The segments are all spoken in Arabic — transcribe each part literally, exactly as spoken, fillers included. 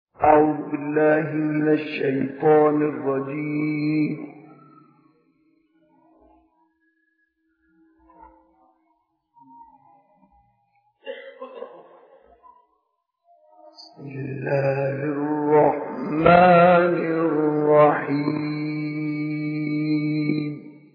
أعوذ بالله من الشيطان الرجيم. بسم الله الرحمن الرحيم.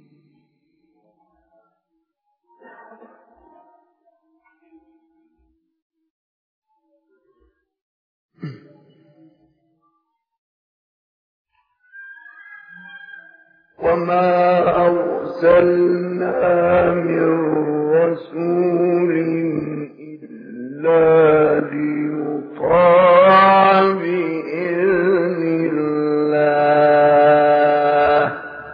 وما أرسلنا من رسول إلا ليطاع بإذن الله.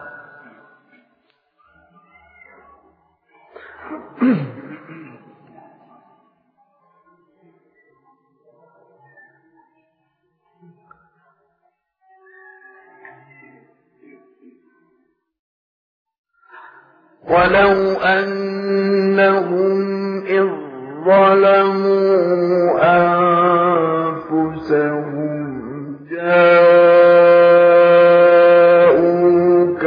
ولو أنهم إذ ظلموا أنفسهم جاءوك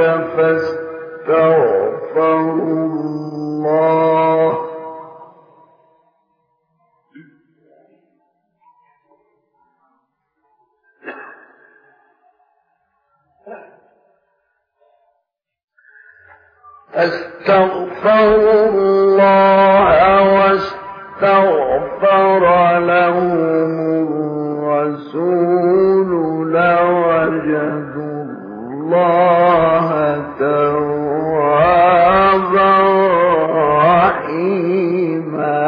فاستغفروا الله استغفروا الله واستغفر لهم الرسول لوجدوا الله توابا رحيما.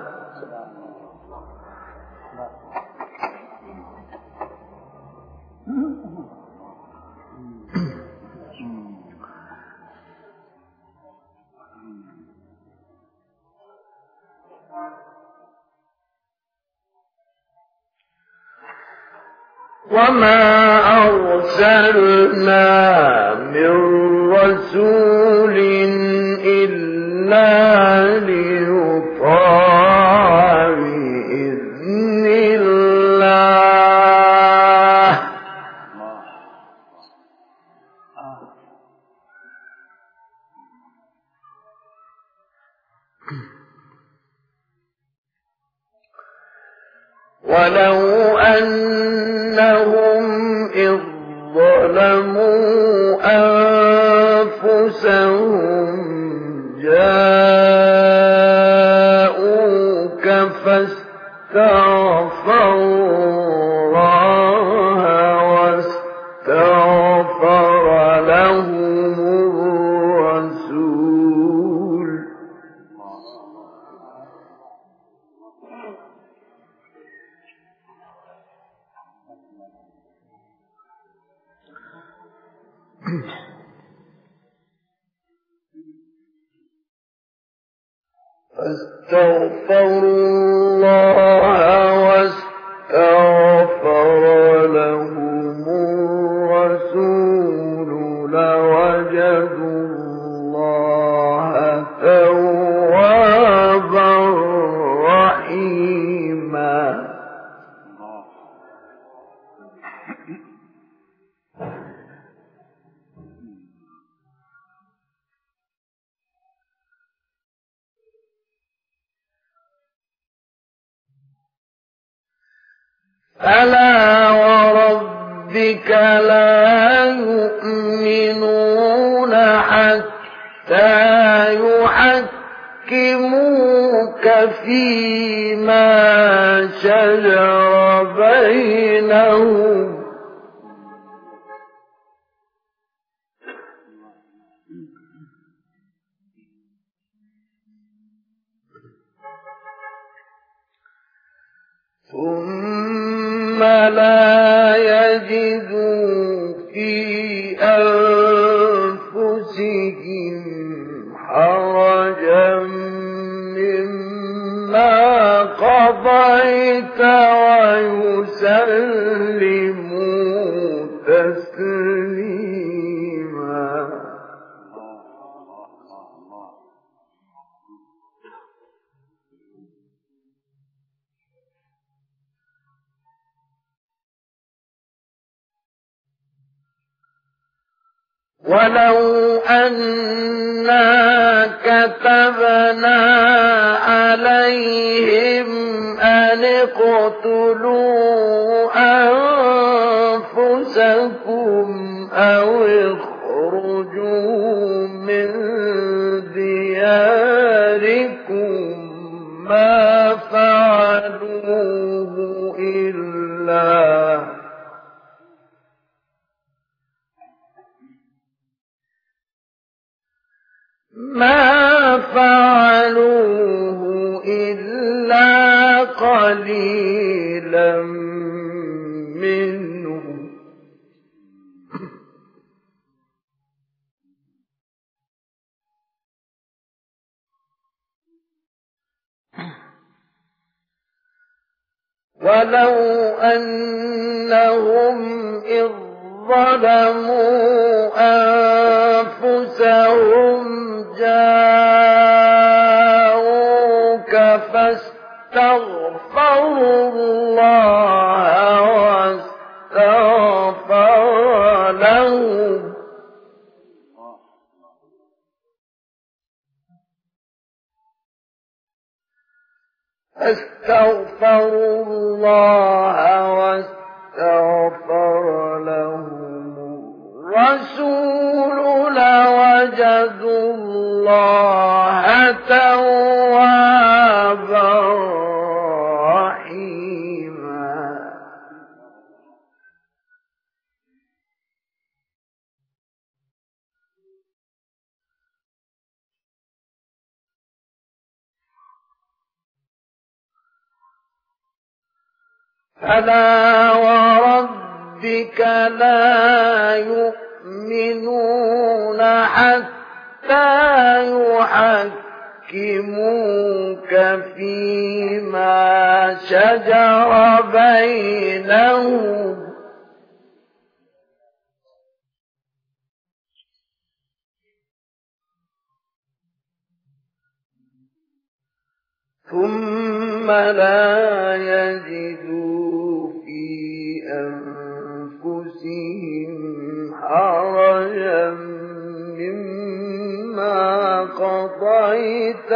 وما أرسلنا من رسول إلا ليطاع بإذن الله. ولو أنهم إذ ظلموا أنفسهم جاءوك فاستغفروا الله واستغفر لهم الرسول فاستغفروا الله واستغفر لهم الرسول لوجدوا الله توابا رحيما. فلا وربك لا يؤمنون حتى يحكموك فيما شجر بينهم ثم لا يجدوا في أنفسهم حرجا مما قضيت ويسلموا تسليما. ولو أنا كتبنا عليهم أن اقتلوا أنفسكم أو اخرجوا من دياركم ما فعلوه إلا ما فعلوه إلا قليلا منهم ولو أنهم إذ ظلموا أنفسهم جاءوك فاستغفروا الله واستغفر لهم استغفروا الله واستغفر لهم الرسول لوجدوا الله توابا رحيما. فلا وربك لا يؤمنون حتى يحكموك فيما شجر بينهم ثم لا يجدوا في أنفسهم حرجا مما قضيت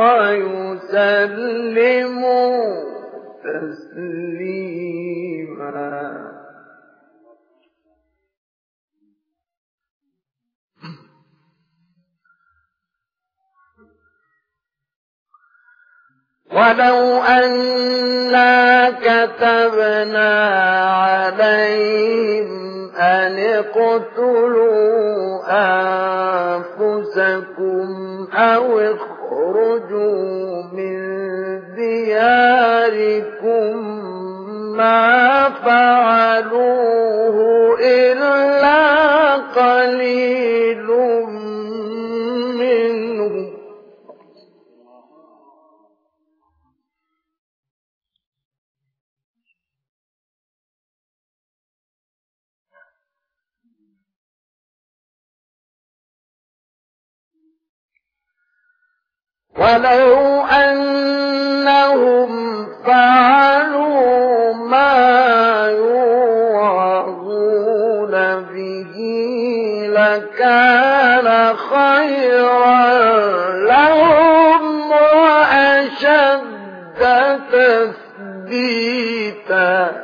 ويسلموا تسليما. ولو أنا كتبنا عليهم أن اقتلوا أنفسكم أو اخرجوا من دياركم ما فعلوه إلا قليل منهم ولو أنهم فعلوا ما يوعظون به لكان خيرا لهم وأشد تثبيتا.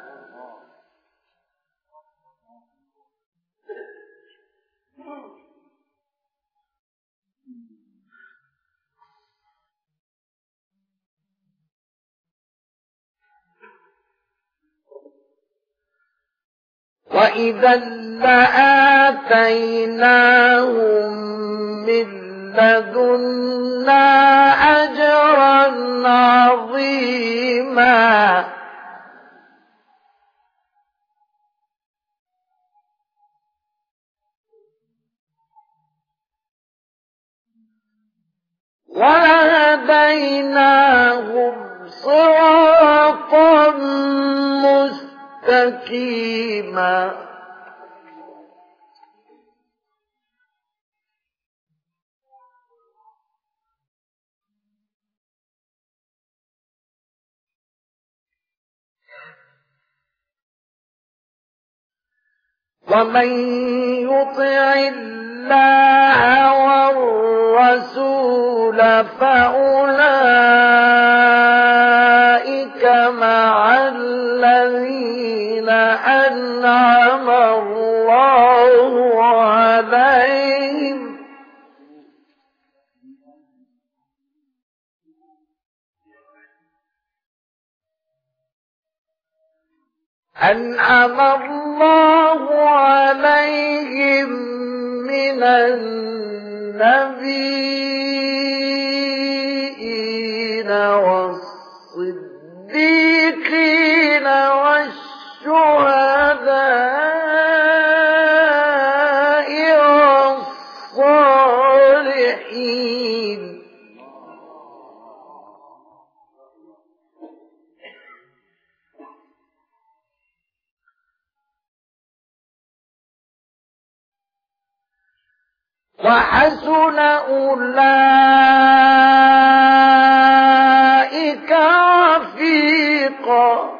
وإذا لآتيناهم من لدنا أجرا عظيما. ولهديناهم صراطا مستقيما. ومن يطع الله والرسول فأولئك مع الذين أنعم الله عليهم أنعم الله عليهم من النبيين والصديقين والشهداء والصالحين وحسن أولئك رفيقا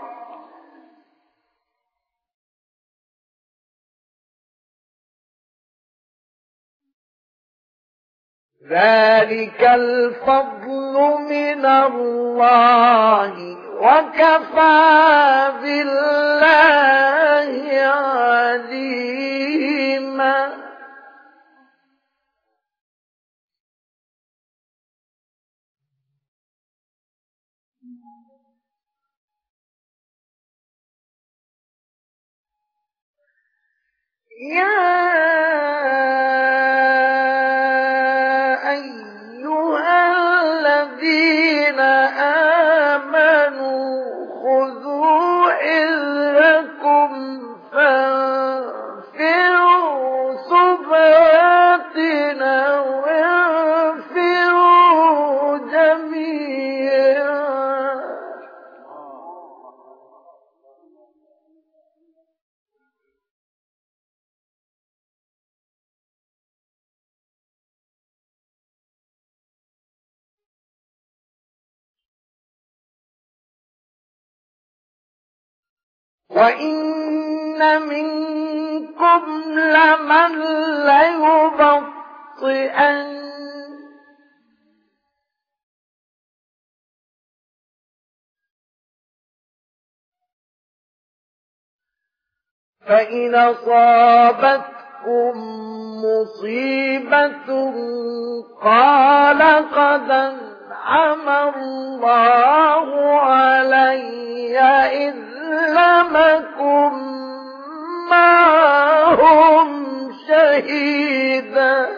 ذلك الفضل من الله وكفى بالله عليما يا أيها الذين آمنوا خذوا حذركم فانفروا ثبات أو انفروا جميعا وإن منكم لمن ليبطئن فإن أصابتكم مصيبة قال قد أنعم الله علي إذ لم أكن معهم شهيدا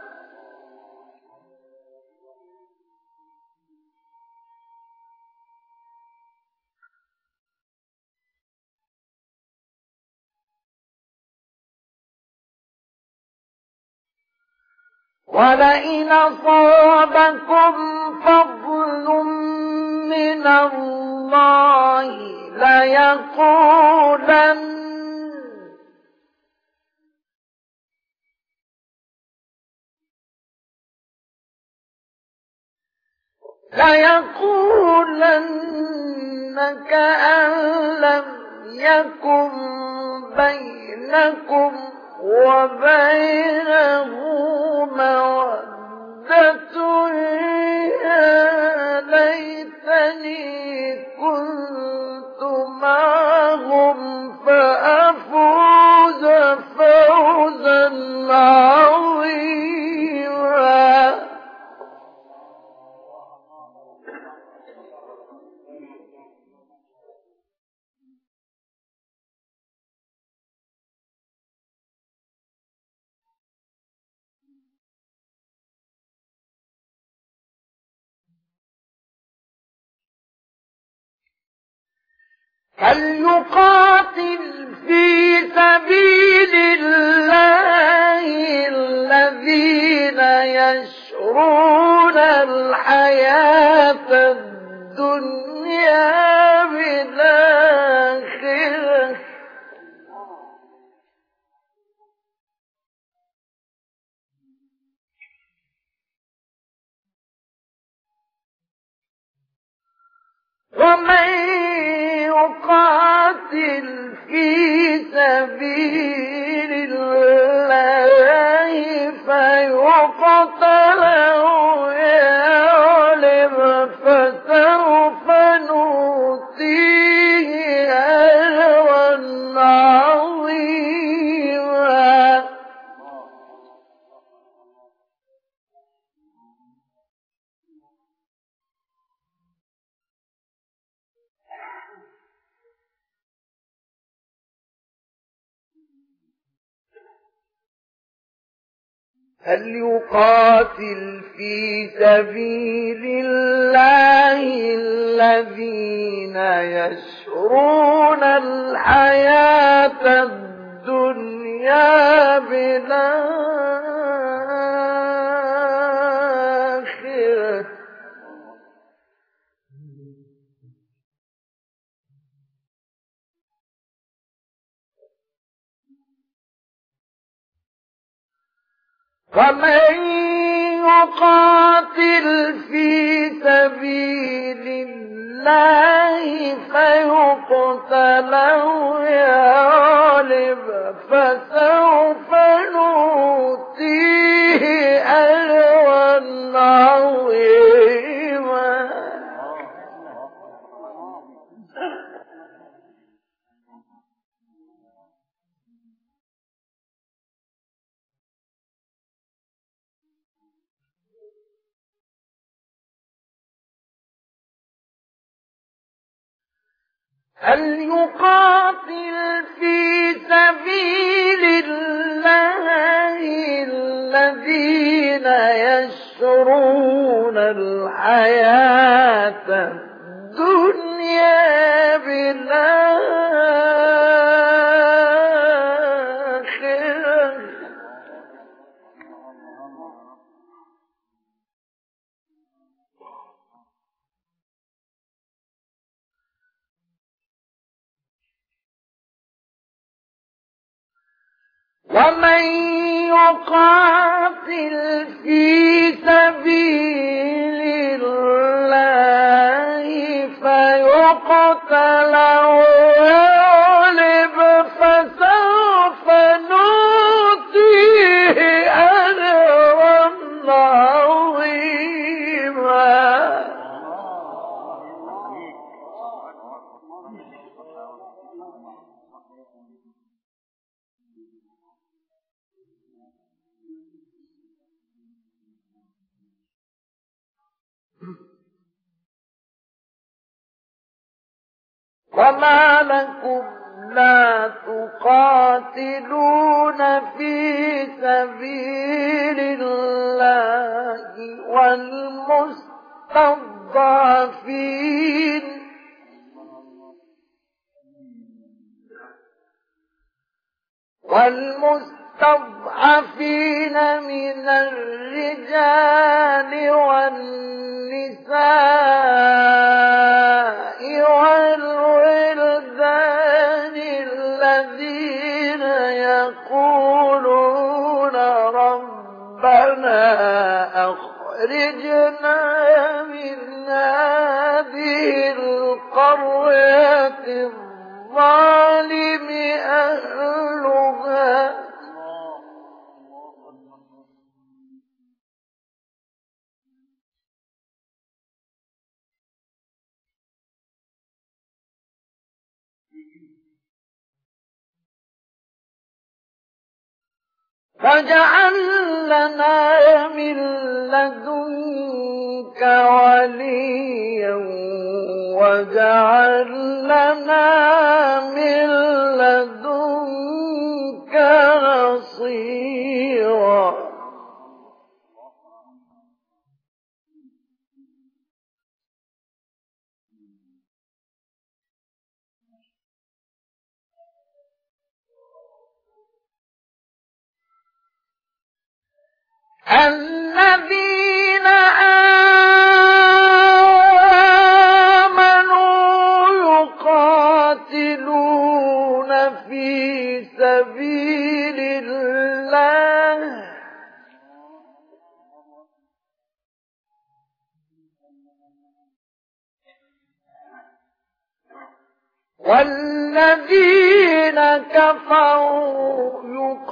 ولئن أصابكم فضل من الله ليقولن ليقولن كأن لم يكن بينكم وبينه مودة يا ليتني كنت معهم فأفوز فوزا عظيما فليقاتل في سبيل الله الذين يشرون الحياة الدنيا بالآخرة ومن يقاتل في سبيل الله فليقاتل في سبيل الله الذين يشرون الحياة الدنيا بالآخرة ومن يقاتل في سبيل الله فيقتل أو يغلب فسوف نؤتيه أجرا عظيما. فليقاتل في سبيل الله الذين يشرون الحياة الدنيا بالآخرة ومن يقاتل في سبيل الله فيقتل أو يغلب فسوف نؤتيه أجرا عظيما. وما لكم لا تقاتلون في سبيل الله والمستضعفين والمستضعفين من الرجال والنساء والولدان الذين يقولون ربنا أخرجنا من هذه القرية الظالم أهلها فاجعل لنا من لدنك وليا واجعل لنا من لدنك نصيرا. الذين آمنوا يقاتلون في سبيل الله والذين كفروا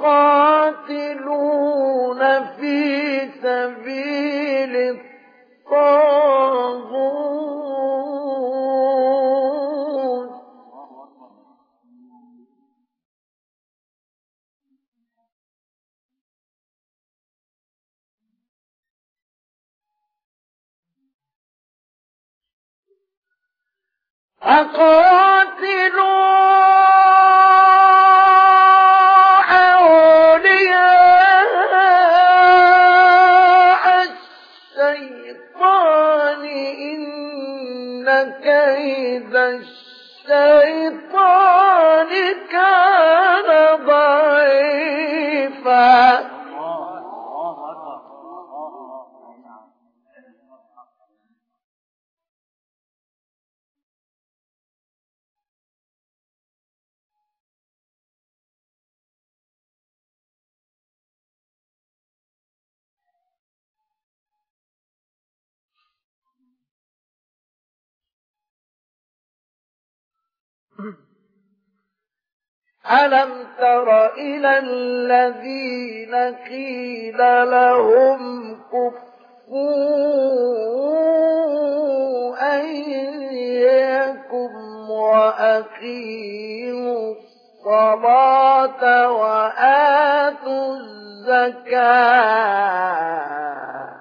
يقاتلون في سبيل الطاغوت أقاتلوا أولياء الشيطان كان ضعيفا ألم تر إلى الذين قيل لهم كفوا أيديكم وأقيموا الصلاة وآتوا الزكاة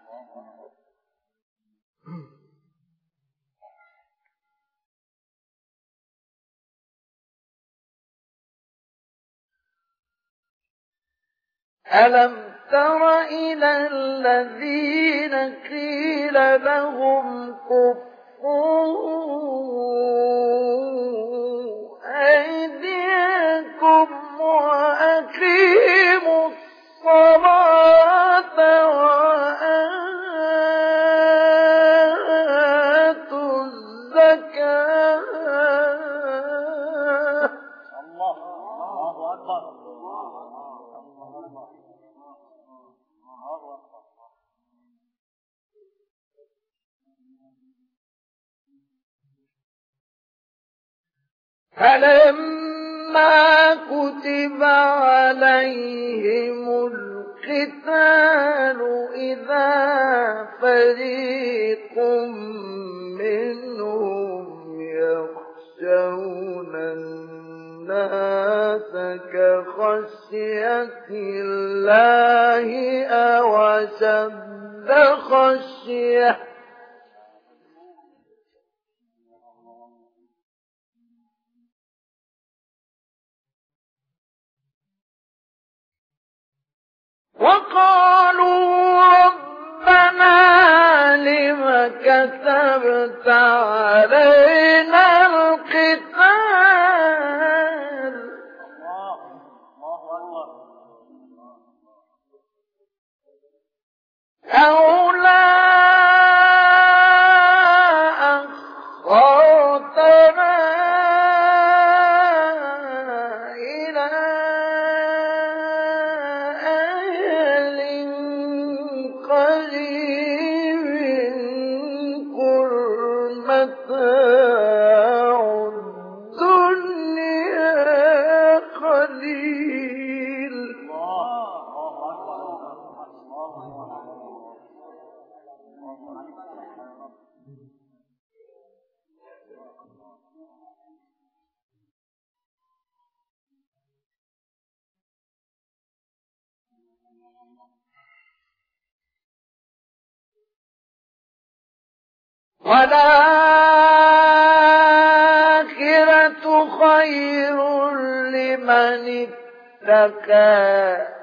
ألم تر إلى الذين قيل لهم كفوا أيديكم وأقيموا الصلاة وآتوا الزكاة الله الله أكبر فلما كتب عليهم القتال إذا فريق منهم يخشون الناس كخشية الله أو أشد خشية وقالوا ربنا لم كتبت علينا القتال لولا أخرتنا إلى والآخرة خير لمن اتقى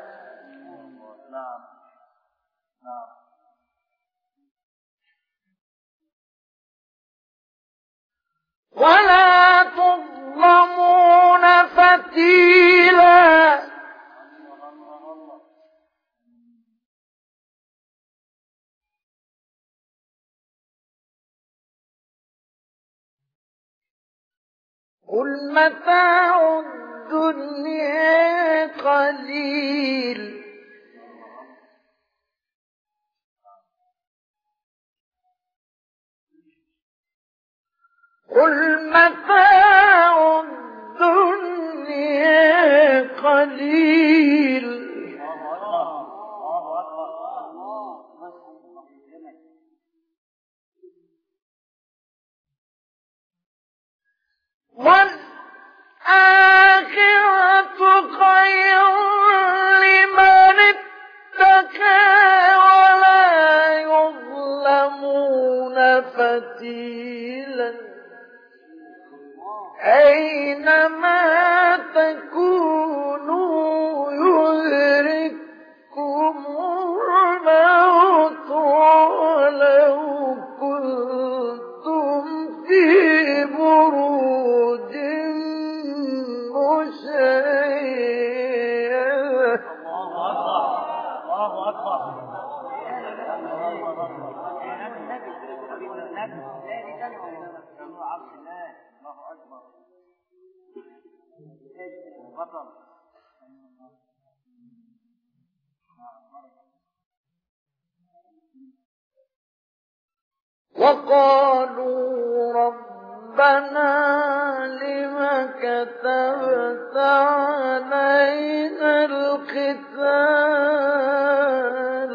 ولا تظلمون فتيلا قل متاع الدنيا قليل قل متاع الدنيا قليل والآخرة خير لمن اتقى ولا يظلمون فتيلا أينما تكونوا يدرككم الموت ولو كنتم في بروج وقالوا ربنا لم كتبت علينا القتال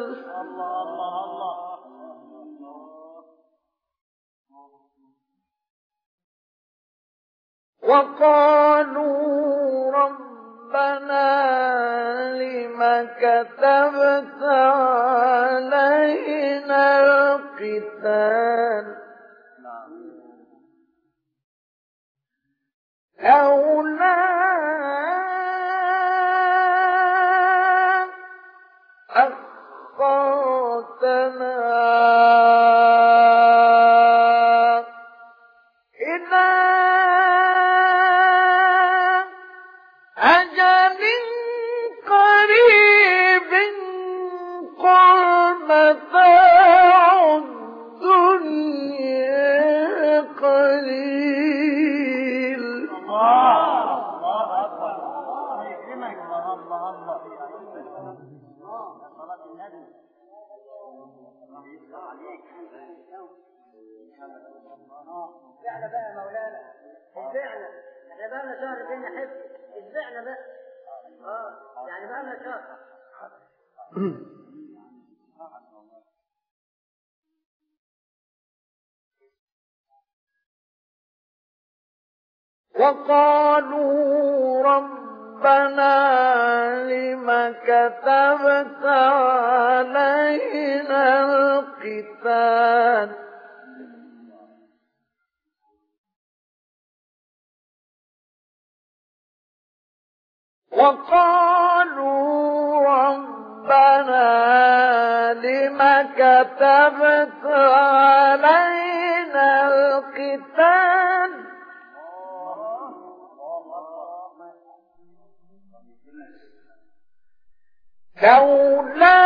وقالوا ربنا لم كتبت علينا القتال لولا أخرتنا إلى أجل قريب قل متاع الدنيا قليل. الله الله أكبر. الله يكرمك. الله الله صلاة النبي. الله يفتح عليك. اشبعنا بقى يا مولانا، اشبعنا. احنا بقى لنا شهر بينا حفظ، اشبعنا بقى. اه يعني بقى لنا شهر. وقالوا ربنا لم كتبت علينا القتال وقالوا ربنا لم كتبت علينا القتال لولا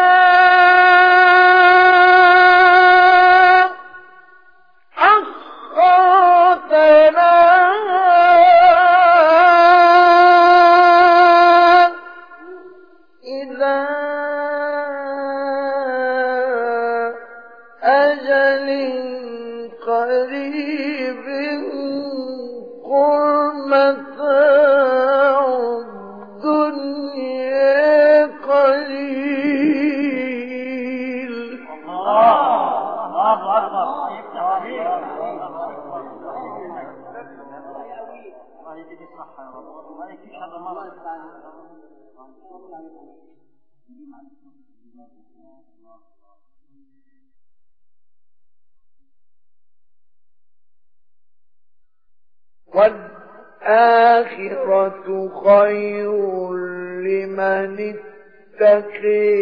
أخرتنا إلى أجل قريب قل متاع الدنيا قليل. الله أكبر. الله يديك الصحة يا رب. الله يكفيك شر المرض. والآخرة خير لمن اتقي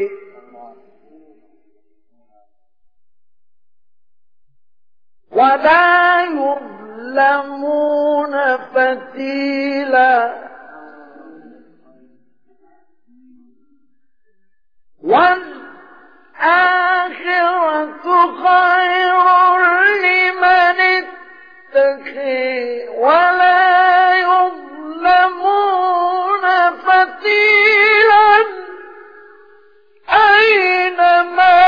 ولا يظلمون فتيلا. والآخرة خير لمن اتقي ولا يظلمون فتيلا. أينما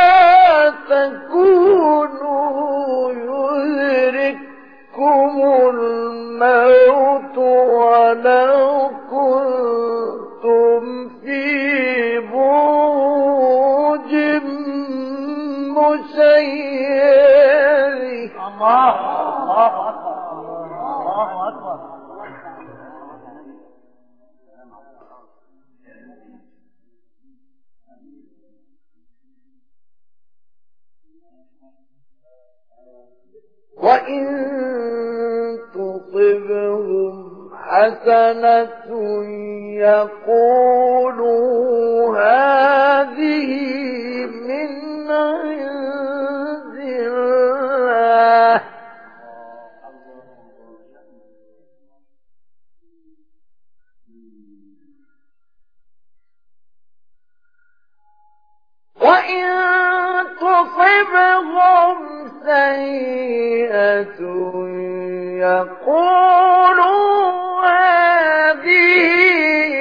تكونوا يدرككم الموت ولو كنتم في بروج مشيدة. الله الله أكبر. الله أكبر. وإن تصبهم حسنة يقولوا هذه من عند الله وإن تصبهم سيئة يقولوا هذه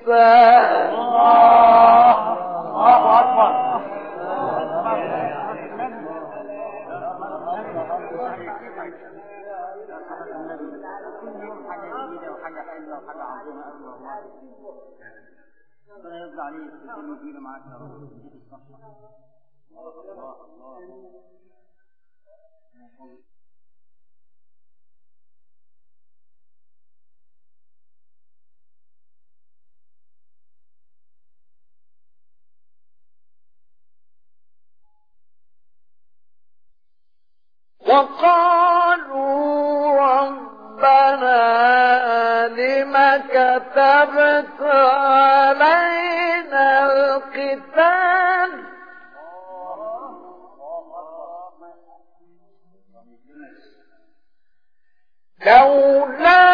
الله الله أكبر. كل يوم حاجة جديدة وحاجة حلوة وحاجة عظيمة أوي والله. ربنا يرضى عليك ويكون فينا معاك يا رب. الله الله وقالوا ربنا لم كتبت علينا القتال لولا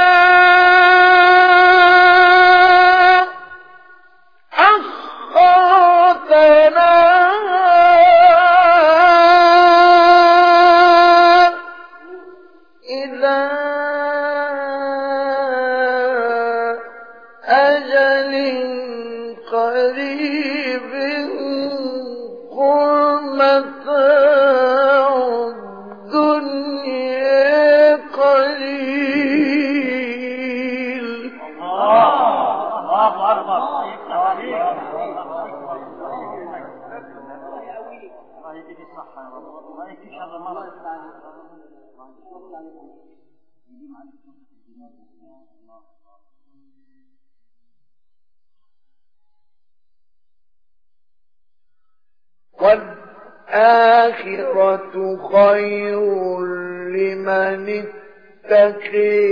أخرتنا إلى أجل قريب قل متاع الدنيا قليل. الله أكبر. الله يديك الصحة يا رب. الله يكفيك شر المرض. والآخرة خير لمن اتقي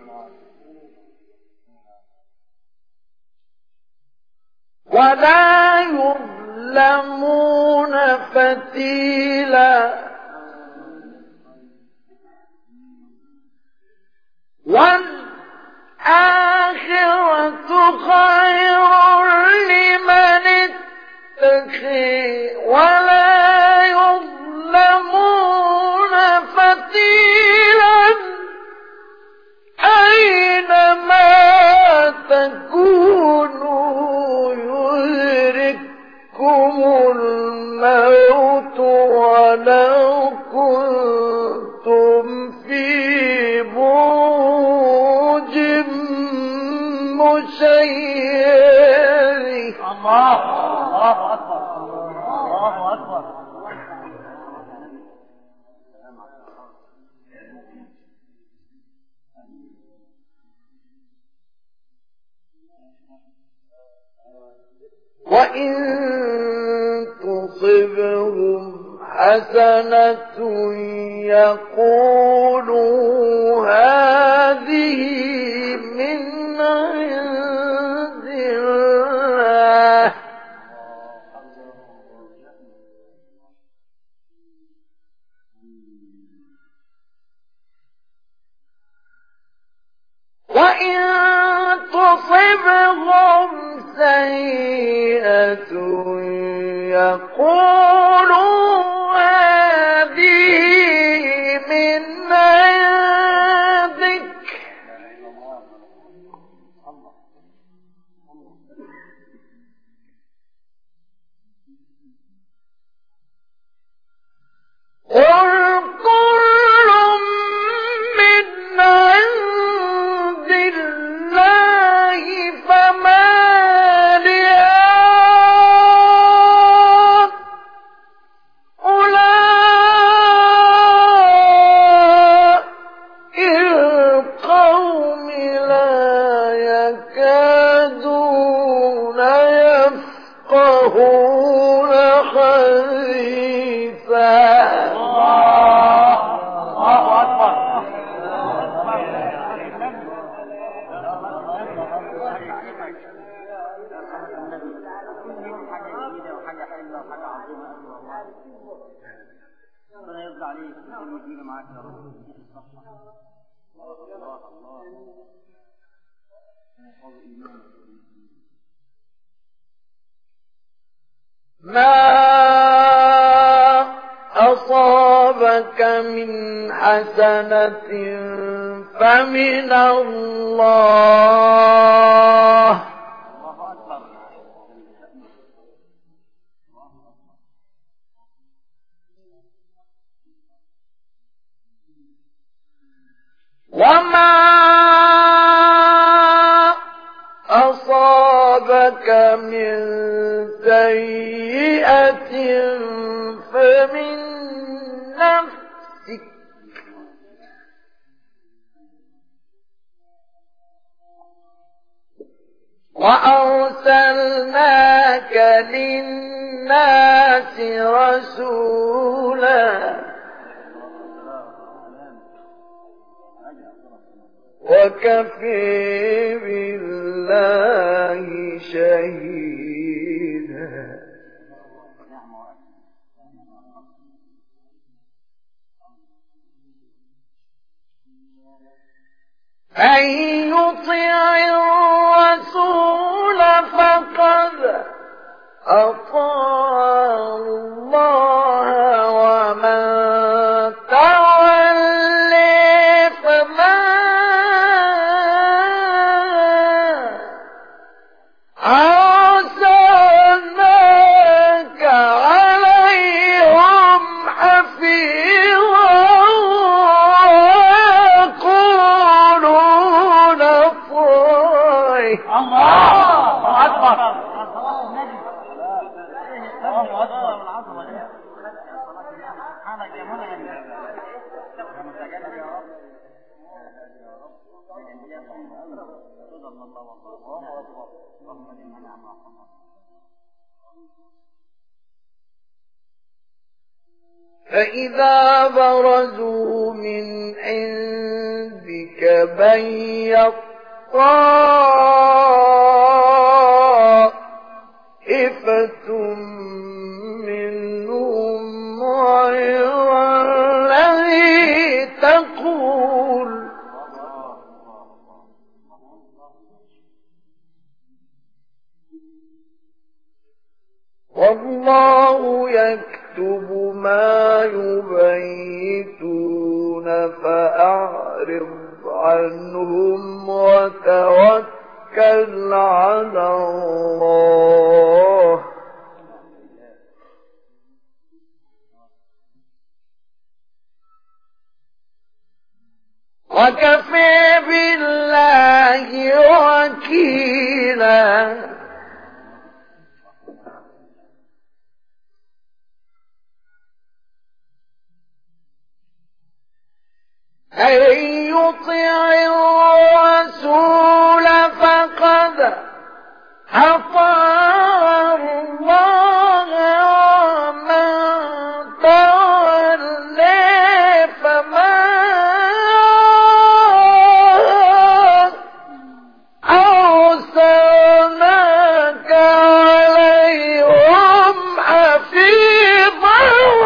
ولا يظلمون فتيلا. والآخرة خير لمن اتقي ولا يظلمون فتيلا. أينما تكونوا يدرككم الموت ولو كنتم في بروج مشيدة. الله الله أكبر. الله أكبر. وإن تصبهم حسنة يقولوا هذه من عند الله وإن تصبهم سيئة يقولوا هذه من عندك قل كل من عند الله فما ربنا يرضى عليك ويكون فينا معاك يا رب. الله الله ما أصابك من حسنة فمن الله أصابك من سيئة فمن نفسك وأرسلناك للناس رسولا وكفى بالله شهيدا. من يطع الرسول فقد أطاع الله ومن تولى فما أرسلناك عليهم حفيظا يقولون طاعة. الله أكبر. الله أكبر. سبحانك يا منعم يا متجلد يا رب. فإذا برزوا من عندك بيت طائفة منهم غير الذي تقول والله يكتب ما يبيتون فأعرض عنهم وتوكل على الله وكفى بالله وكيلا. أن يطع الرسول فقد أطاع الله ومن تولى فما أرسلناك عليهم حفيظا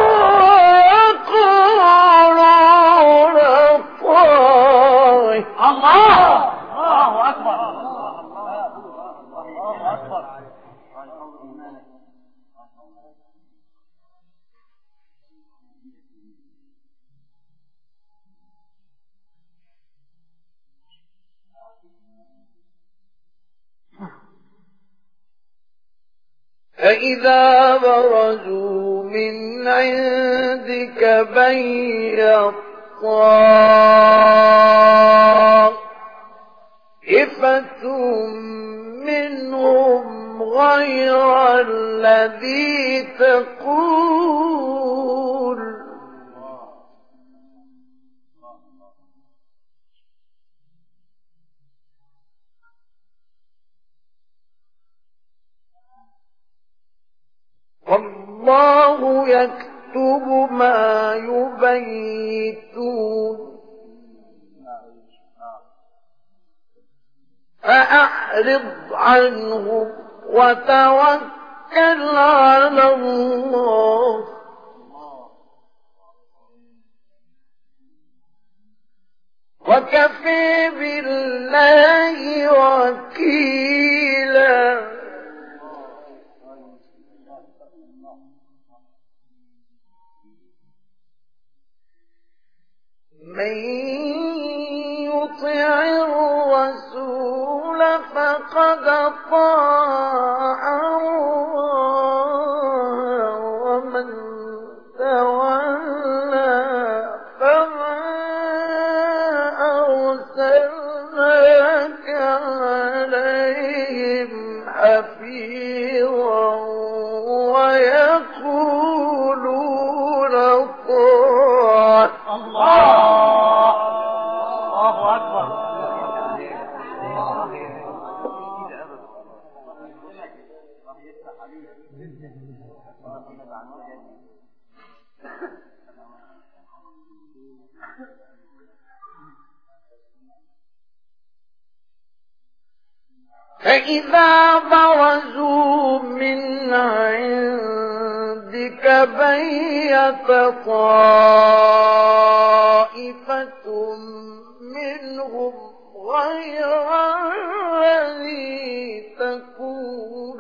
الله الله أكبر. الله أكبر. فإذا برزوا من عندك بيت طائفة منهم غير الذي تقول والله يكتب ما يبيتون فأعرض عنهم وتوكل على الله وكفى بالله وكيلا. من يطع الرسول فقد أطاع الله ومن تولى فما أرسلناك عليهم عليهم حفيظا ويقولون طاعة. الله الله أكبر. فإذا برزوا من عندك بيت طائفة منهم غير الذي تقول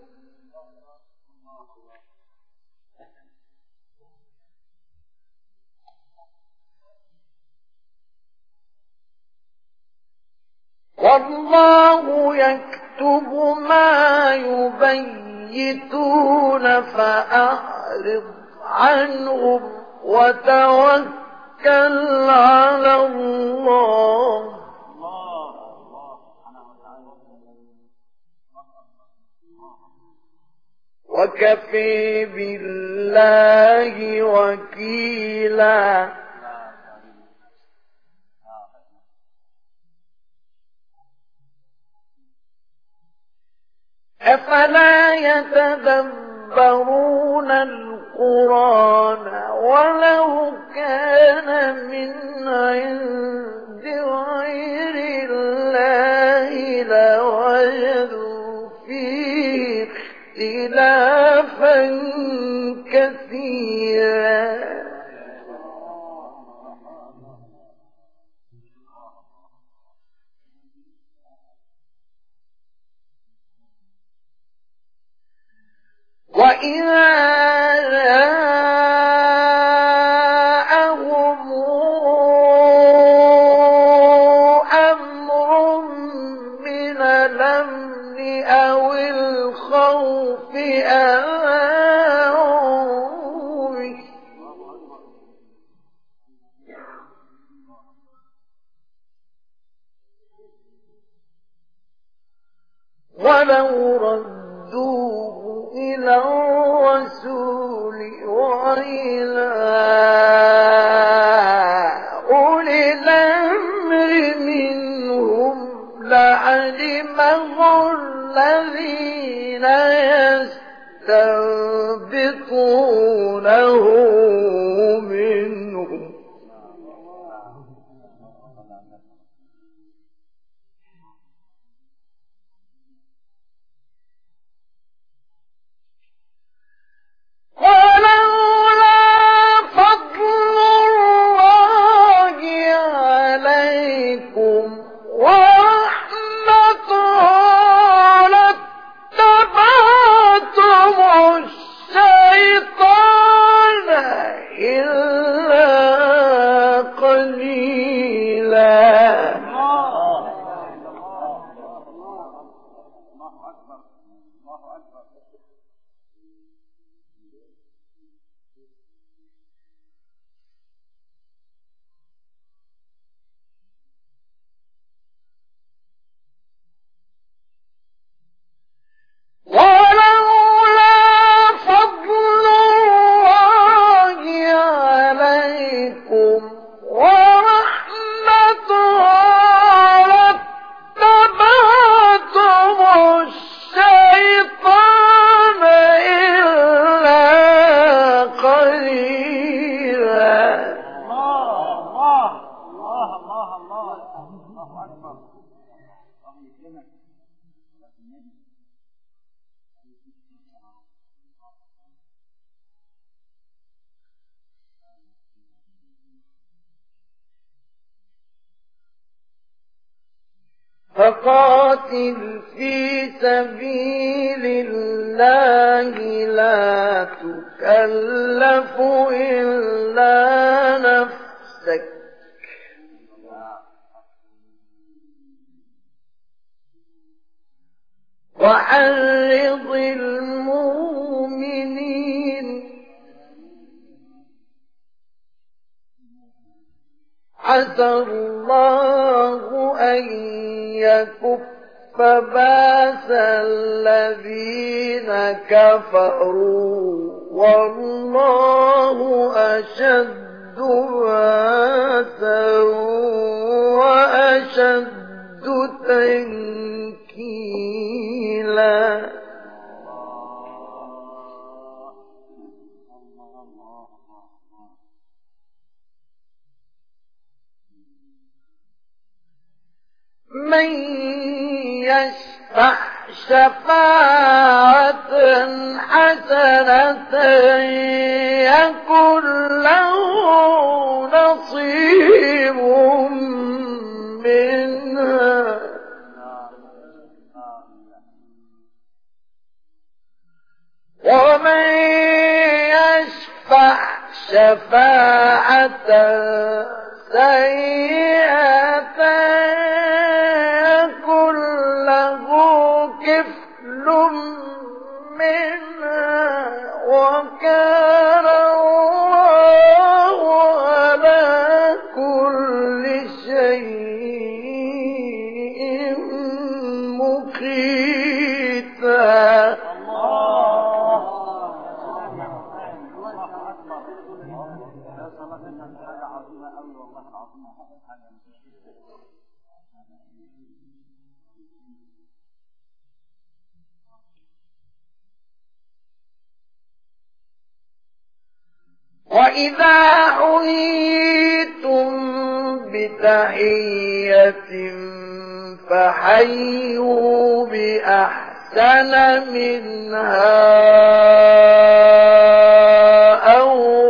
والله يكتب ما يبيتون فأعرض عنهم وتوكل على الله وكفى بالله وكيلا. أفلا يتدبرون القرآن ولو كان من عند غير الله لوجدوا فيه اختلافا كثيرا. وإذا جاءهم أمر من الأمن أو الخوف أذاعوا به ولو ردوه إلى الرسول وإلى أولي الأمر منهم لعلمه الذين يستنبطونه منهم. ولولا فضل الله عليكم ورحمته لاتبعتم الشيطان إلا قليلا. ولولا فضل الله عليكم ورحمته لاتبعتم الشيطان إلا قليلا. الله الله الله الله الله أكبر. فقاتل في سبيل الله لا تكلف إلا نفسك وحرض المؤمنين عسى الله أن يكف فباس الذين كفروا والله أشد باسا وأشد تنكيلا. من يشفع شفاعة حسنة يكن له نصيب منها ومن يشفع شفاعة سيئة يكن له كفل منها وكان الله على كل شيء مقيتا. وإذا حييتم بتحية فحيوا بأحسن منها أو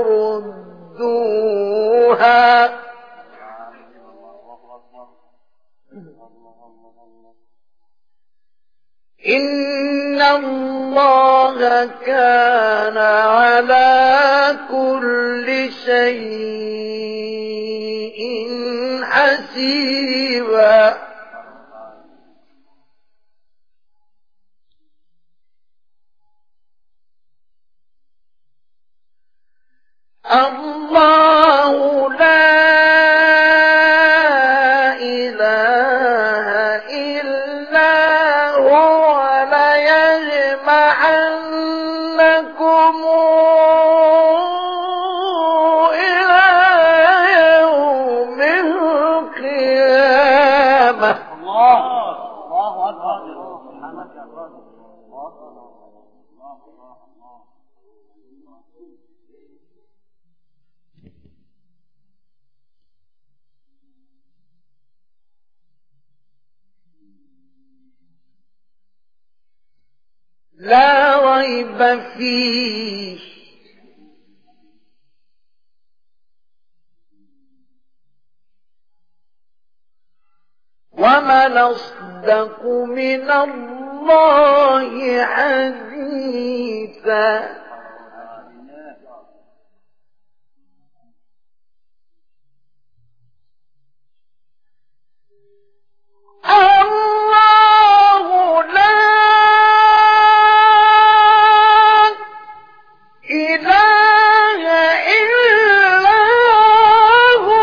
ردوها إن الله كان على كل شيء حسيبا. الله لا إله إلا هو ليجمعنكم إلى يوم القيامة. الله الله أكبر. سبحانك يا رب. لا ريب فيه ومن أصدق من الله حديثا. الله لا إله إلا هو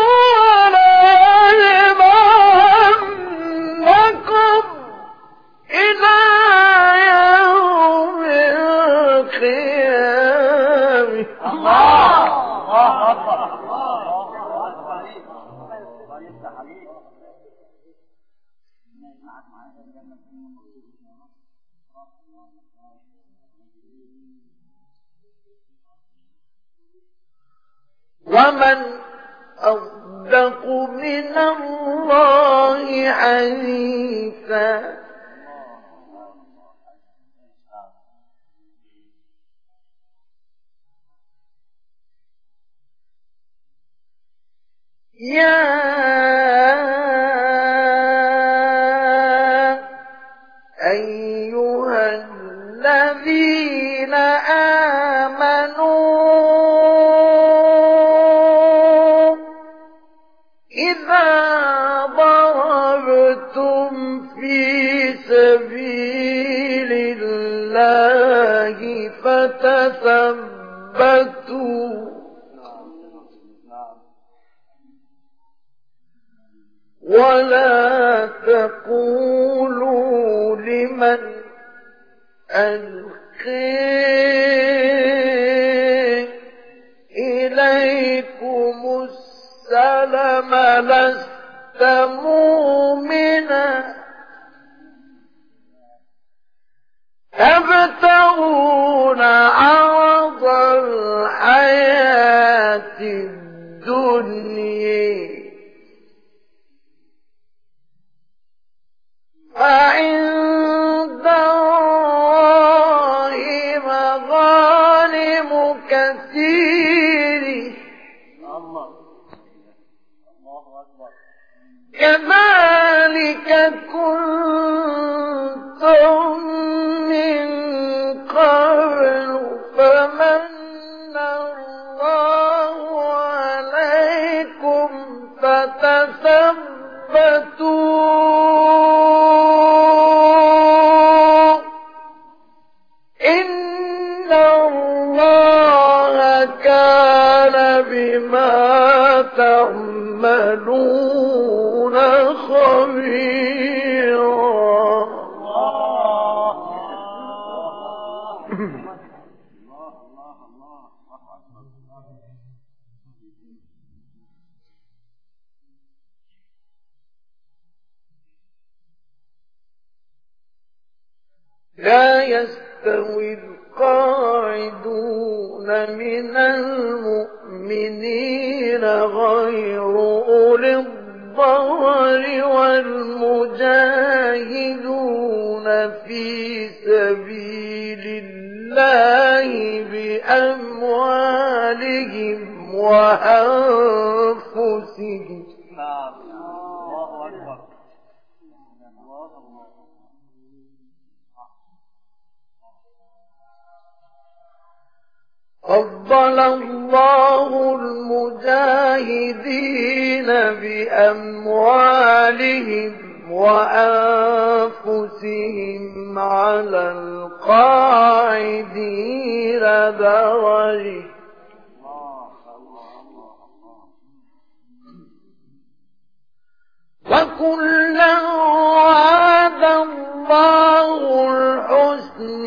ليجمعنكم إلى يوم القيامة. الله الله أكبر. الله أكبر عليك. الله يفتح عليك. ومن أصدق من الله حديثا. يا أيها الذين آمنوا إذا ضربتم في سبيل الله فتثبتوا ولا تقولوا من ألقي إليكم السلام لست مؤمنا تبتغون عرض الحياة الدنيا فعند الله مغانم كثير كذلك كنتم من قبل فمن الله عليكم فتثبتوا إن الله كان بما تعملون خبيرا. لا يستوي القاعدون من المؤمنين غير أولي الضرر والمجاهدون في سبيل الله بأموالهم وأنفسهم. فضل الله المجاهدين بأموالهم وأنفسهم على القاعدين درجة وكلا وعد الله الحسن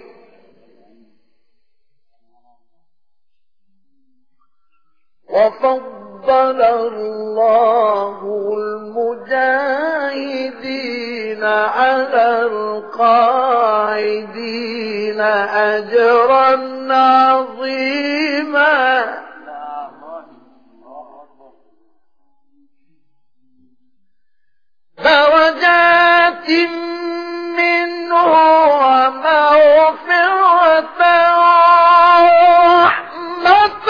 وفضل الله المجاهدين على القاعدين أجرا عظيما. درجات منه ومغفرة ورحمة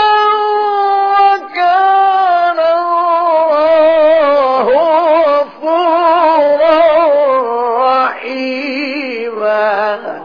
وكان الله غفورا رحيما.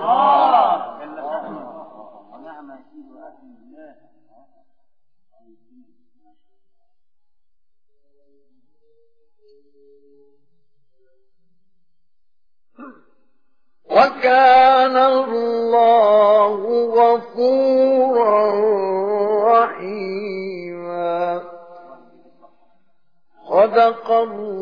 وكان الله غفورا رحيما. صدق الله